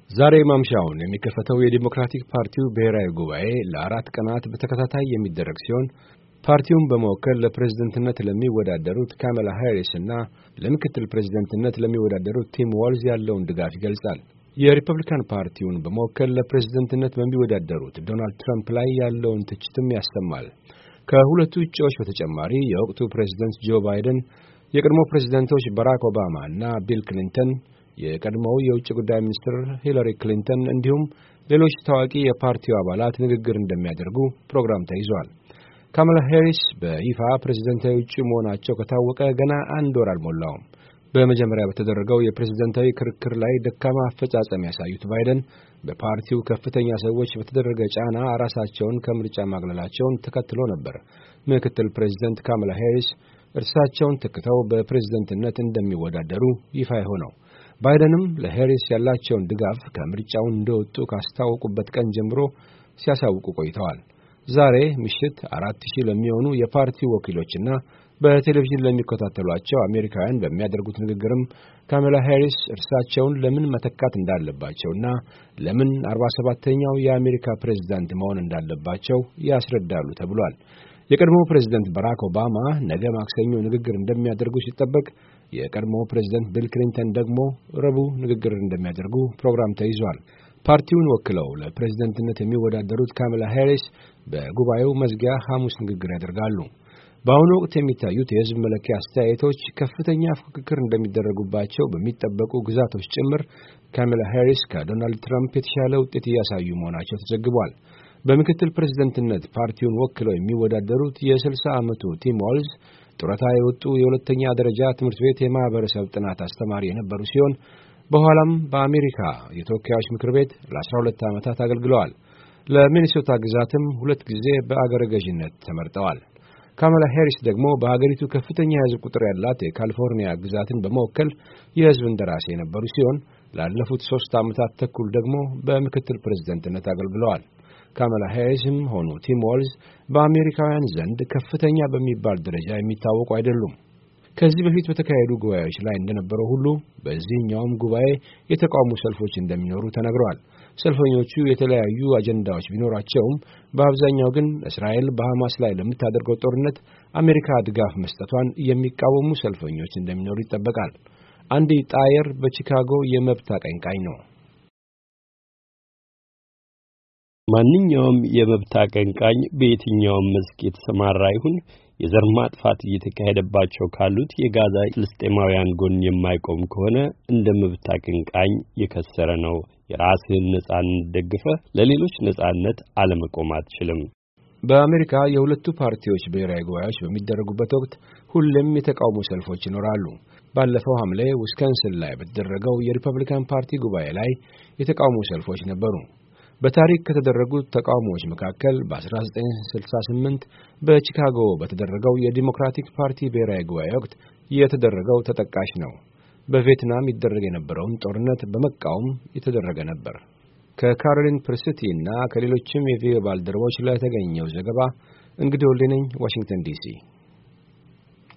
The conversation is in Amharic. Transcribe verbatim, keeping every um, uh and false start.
ዛሬ ማምሻውን የሚከፈተው የዲሞክራቲክ ፓርቲው ብሔራዊ ጉባኤ ለአራት ቀናት በተከታታይ የሚደረግ ሲሆን ፓርቲውን በመወከል ለፕሬዝዳንትነት ለሚወዳደሩት ካማላ ሃሪስ እና ለምክትል ፕሬዝዳንትነት ለሚወዳደሩት ቲም ዋልዝ ያለውን ድጋፍ ይገልጻል። የሪፐብሊካን ፓርቲውን በመወከል ለፕሬዝዳንትነት በሚወዳደሩት ዶናልድ ትራምፕ ላይ ያለውን ትችትም ያሰማል። ከሁለቱ እጩዎች በተጨማሪ የወቅቱ ፕሬዝዳንት ጆ ባይደን፣ የቀድሞ ፕሬዝዳንቶች ባራክ ኦባማ እና ቢል ክሊንተን፣ የቀድሞው የውጭ ጉዳይ ሚኒስትር ሂላሪ ክሊንተን እንዲሁም ሌሎች ታዋቂ የፓርቲው አባላት ንግግር እንደሚያደርጉ ፕሮግራም ተይዟል። ካማላ ሃሪስ በይፋ ፕሬዝዳንታዊ እጩ መሆናቸው ከታወቀ ገና አንድ ወር አልሞላውም። በመጀመሪያ በተደረገው የፕሬዝዳንታዊ ክርክር ላይ ደካማ አፈጻጸም ያሳዩት ባይደን በፓርቲው ከፍተኛ ሰዎች በተደረገ ጫና ራሳቸውን ከምርጫ ማግለላቸውን ተከትሎ ነበር ምክትል ፕሬዝዳንት ካማላ ሃሪስ እርሳቸውን ተክተው በፕሬዝዳንትነት እንደሚወዳደሩ ይፋ ሆነው። ባይደንም ለሃሪስ ያላቸውን ድጋፍ ከምርጫው እንደወጡ ካስታወቁበት ቀን ጀምሮ ሲያሳውቁ ቆይተዋል። ዛሬ ምሽት አራት ሺህ ለሚሆኑ የፓርቲው ወኪሎችና በቴሌቪዥን ለሚከታተሏቸው አሜሪካውያን በሚያደርጉት ንግግርም ካማላ ሃሪስ እርሳቸውን ለምን መተካት እንዳለባቸውና ለምን አርባ ሰባተኛው የአሜሪካ ፕሬዝዳንት መሆን እንዳለባቸው ያስረዳሉ ተብሏል። የቀድሞው ፕሬዝዳንት ባራክ ኦባማ ነገ ማክሰኞ ንግግር እንደሚያደርጉ ሲጠበቅ፣ የቀድሞው ፕሬዝዳንት ቢል ክሊንተን ደግሞ ረቡዕ ንግግር እንደሚያደርጉ ፕሮግራም ተይዟል። ፓርቲውን ወክለው ለፕሬዝዳንትነት የሚወዳደሩት ካማላ ሃሪስ በጉባኤው መዝጊያ ሐሙስ ንግግር ያደርጋሉ። በአሁኑ ወቅት የሚታዩት የሕዝብ መለኪያ አስተያየቶች ከፍተኛ ፉክክር እንደሚደረጉባቸው በሚጠበቁ ግዛቶች ጭምር ካማላ ሃሪስ ከዶናልድ ትራምፕ የተሻለ ውጤት እያሳዩ መሆናቸው ተዘግቧል። በምክትል ፕሬዝዳንትነት ፓርቲውን ወክለው የሚወዳደሩት የስልሳ ዓመቱ ቲም ዋልዝ ጡረታ የወጡ የሁለተኛ ደረጃ ትምህርት ቤት የማህበረሰብ ጥናት አስተማሪ የነበሩ ሲሆን በኋላም በአሜሪካ የተወካዮች ምክር ቤት ለአስራ ሁለት ዓመታት አገልግለዋል። ለሚኒሶታ ግዛትም ሁለት ጊዜ በአገረ ገዥነት ተመርጠዋል። ካማላ ሃሪስ ደግሞ በአገሪቱ ከፍተኛ የሕዝብ ቁጥር ያላት የካሊፎርኒያ ግዛትን በመወከል የሕዝብ እንደራሴ የነበሩ ሲሆን ላለፉት ሦስት ዓመታት ተኩል ደግሞ በምክትል ፕሬዝዳንትነት አገልግለዋል። ካማላ ሃሪስም ሆኑ ቲም ዋልዝ በአሜሪካውያን ዘንድ ከፍተኛ በሚባል ደረጃ የሚታወቁ አይደሉም። ከዚህ በፊት በተካሄዱ ጉባኤዎች ላይ እንደነበረው ሁሉ በዚህኛውም ጉባኤ የተቃውሞ ሰልፎች እንደሚኖሩ ተነግረዋል። ሰልፈኞቹ የተለያዩ አጀንዳዎች ቢኖራቸውም በአብዛኛው ግን እስራኤል በሐማስ ላይ ለምታደርገው ጦርነት አሜሪካ ድጋፍ መስጠቷን የሚቃወሙ ሰልፈኞች እንደሚኖሩ ይጠበቃል። አንዲ ጣየር በቺካጎ የመብት አቀንቃኝ ነው። ማንኛውም የመብት አቀንቃኝ በየትኛውም መስክ የተሰማራ ይሁን የዘር ማጥፋት እየተካሄደባቸው ካሉት የጋዛ ፍልስጤማውያን ጎን የማይቆም ከሆነ እንደ መብት አቀንቃኝ የከሰረ ነው። የራስህን ነጻነት ደግፈህ ለሌሎች ነጻነት አለመቆም አትችልም። በአሜሪካ የሁለቱ ፓርቲዎች ብሔራዊ ጉባኤዎች በሚደረጉበት ወቅት ሁሌም የተቃውሞ ሰልፎች ይኖራሉ። ባለፈው ሐምሌ ዊስኮንሲን ላይ በተደረገው የሪፐብሊካን ፓርቲ ጉባኤ ላይ የተቃውሞ ሰልፎች ነበሩ። በታሪክ ከተደረጉት ተቃውሞዎች መካከል በአስራ ዘጠኝ ስልሳ ስምንት በቺካጎ በተደረገው የዲሞክራቲክ ፓርቲ ብሔራዊ ጉባኤ ወቅት የተደረገው ተጠቃሽ ነው። በቪየትናም ይደረግ የነበረውን ጦርነት በመቃወም የተደረገ ነበር። ከካሮሊን ፕሪስቲ እና ከሌሎችም የቪኦኤ ባልደረቦች ለተገኘው ዘገባ እንግዲህ ወልዴ ነኝ፣ ዋሽንግተን ዲሲ።